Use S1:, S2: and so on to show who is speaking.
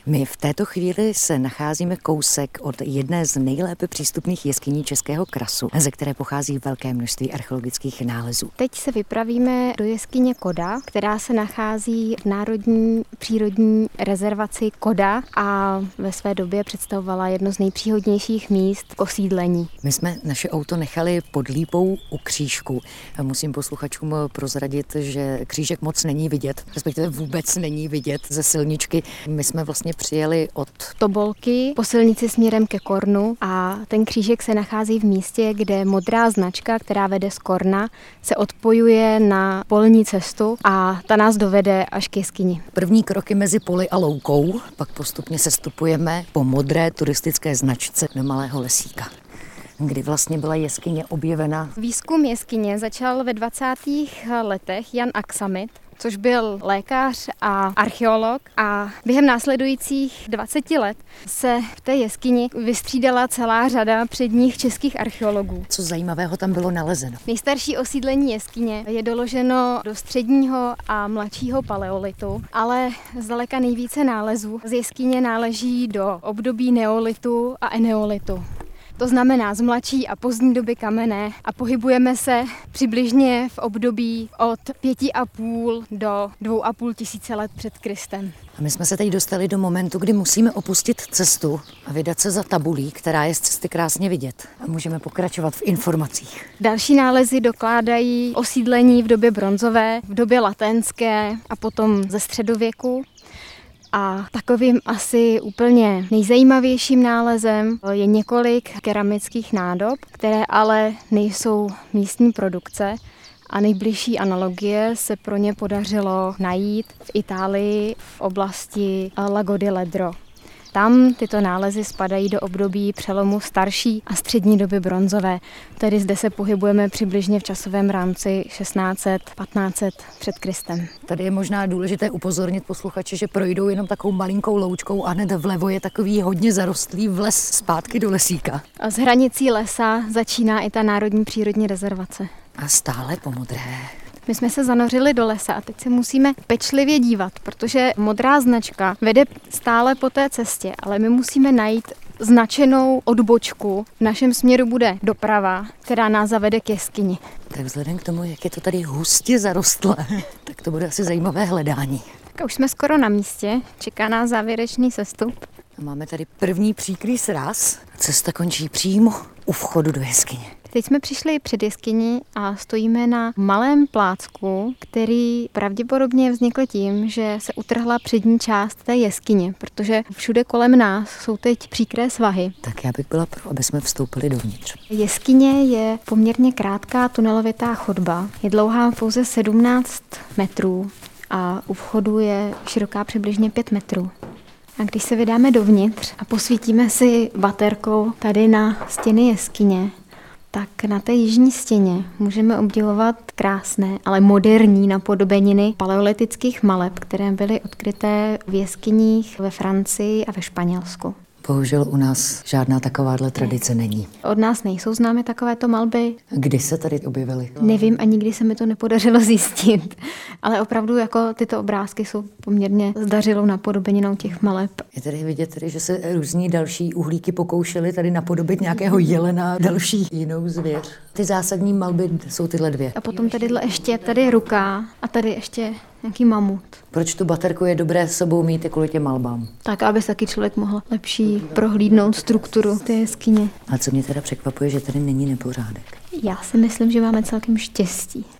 S1: My v této chvíli se nacházíme kousek od jedné z nejlépe přístupných jeskyní Českého krasu, ze které pochází velké množství archeologických nálezů.
S2: Teď se vypravíme do jeskyně Koda, která se nachází v Národní přírodní rezervaci Koda a ve své době představovala jedno z nejpříhodnějších míst k osídlení.
S1: My jsme naše auto nechali pod lípou u křížku. Musím posluchačům prozradit, že křížek moc není vidět, respektive vůbec není vidět ze silničky. My jsme vlastně přijeli od
S2: Tobolky po silnici směrem ke Kornu a ten křížek se nachází v místě, kde modrá značka, která vede z Korna, se odpojuje na polní cestu a ta nás dovede až k jeskyni.
S1: První kroky mezi poli a loukou, pak postupně sestupujeme po modré turistické značce do malého lesíka, kdy vlastně byla jeskyně objevena.
S2: Výzkum jeskyně začal ve 20. letech Jan Aksamit, což byl lékař a archeolog a během následujících 20 let se v té jeskyni vystřídala celá řada předních českých archeologů.
S1: Co zajímavého tam bylo nalezeno?
S2: Nejstarší osídlení jeskyně je doloženo do středního a mladšího paleolitu, ale zdaleka nejvíce nálezů z jeskyně náleží do období neolitu a eneolitu. To znamená z mladší a pozdní doby kamenné a pohybujeme se přibližně v období od 5,5 do 2,5 tisíce let před Kristem.
S1: A my jsme se teď dostali do momentu, kdy musíme opustit cestu a vydat se za tabulí, která je z cesty krásně vidět. A můžeme pokračovat v informacích.
S2: Další nálezy dokládají osídlení v době bronzové, v době laténské a potom ze středověku. A takovým asi úplně nejzajímavějším nálezem je několik keramických nádob, které ale nejsou místní produkce a nejbližší analogie se pro ně podařilo najít v Itálii v oblasti Lago di Ledro. Tam tyto nálezy spadají do období přelomu starší a střední doby bronzové, tedy zde se pohybujeme přibližně v časovém rámci 1600-1500 před Kristem.
S1: Tady je možná důležité upozornit posluchače, že projdou jenom takovou malinkou loučkou a hned vlevo je takový hodně zarostlý vles zpátky do lesíka.
S2: A z hranicí lesa začíná i ta Národní přírodní rezervace.
S1: A stále po modré.
S2: My jsme se zanořili do lesa a teď se musíme pečlivě dívat, protože modrá značka vede stále po té cestě, ale my musíme najít značenou odbočku. V našem směru bude doprava, která nás zavede k jeskyni.
S1: Tak vzhledem k tomu, jak je to tady hustě zarostlé, tak to bude asi zajímavé hledání.
S2: Tak už jsme skoro na místě, čeká nás závěrečný sestup.
S1: A máme tady první příkrý sráz. Cesta končí přímo u vchodu do jeskyně.
S2: Teď jsme přišli před jeskyní a stojíme na malém plácku, který pravděpodobně vznikl tím, že se utrhla přední část té jeskyně, protože všude kolem nás jsou teď příkré svahy.
S1: Tak já bych byla pro, aby jsme vstoupili dovnitř.
S2: Jeskyně je poměrně krátká tunelovitá chodba. Je dlouhá pouze 17 metrů a u vchodu je široká přibližně 5 metrů. A když se vydáme dovnitř a posvítíme si baterkou tady na stěny jeskyně, tak na té jižní stěně můžeme obdivovat krásné, ale moderní napodobeniny paleolitických maleb, které byly odkryté v jeskyních ve Francii a ve Španělsku.
S1: Bohužel u nás žádná takováhle tradice není.
S2: Od nás nejsou známy takovéto malby.
S1: Kdy se tady objevily?
S2: Nevím a nikdy se mi to nepodařilo zjistit, ale opravdu jako tyto obrázky jsou poměrně zdařilou napodobeninou těch maleb.
S1: Je tady vidět, že se různí další uhlíky pokoušely tady napodobit nějakého jelena, další jinou zvěř. Ty zásadní malby jsou tyhle dvě.
S2: A potom tady je ruka a tady ještě nějaký mamut.
S1: Proč tu baterku je dobré s sebou mít kvůli těm malbám?
S2: Tak, aby se taky člověk mohl lepší prohlídnout strukturu té jeskyně.
S1: A co mě teda překvapuje, že tady není nepořádek.
S2: Já si myslím, že máme celkem štěstí.